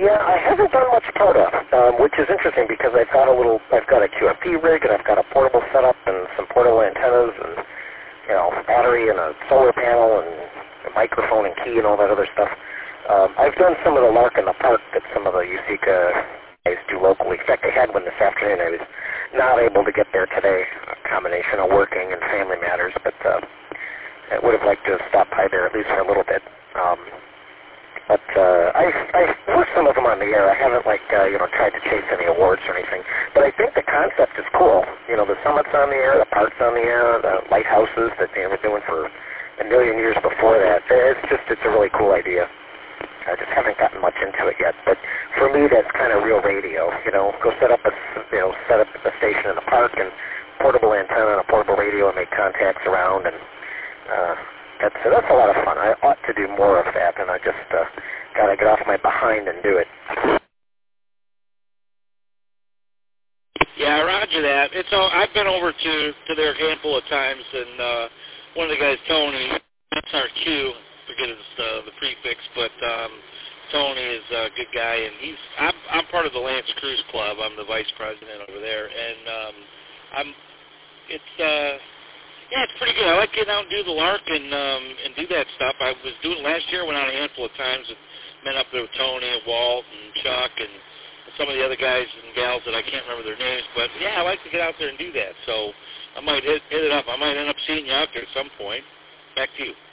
Yeah, I haven't done much POTA, which is interesting because I've got a QFP rig, and I've got a portable setup and some portable antennas and, battery and a solar panel and a microphone and key and all that other stuff. I've done some of the LARC in the park that some of the USECA guys do locally. In fact, I had one this afternoon. I was not able to get there today, a combination of working and family matters, but I would have liked to have stopped by there at least for a little bit. But I've pushed some of them on the air. I haven't, tried to chase any awards or anything. But I think the concept is cool. The summit's on the air, the park's on the air, the lighthouses that they were doing for a million years before that. It's a really cool idea. I just haven't gotten much into it yet. But for me, that's kind of real radio. Go set up a station in the park and portable antenna and a portable radio and make contacts around, and that's a lot of fun. I ought to do more of that, and I just got to get off my behind and do it. Yeah, roger that. I've been over to there a handful of times, and one of the guys, Tony, that's our Q, forget the prefix, but Tony is a good guy, and I'm part of the Lance Cruise Club. I'm the vice president over there, and it's pretty good. I like getting out and do the LARC and do that stuff. I was doing it last year. Went out a handful of times and met up there with Tony and Walt and Chuck and some of the other guys and gals that I can't remember their names. But yeah, I like to get out there and do that. So I might hit it up. I might end up seeing you out there at some point. Back to you.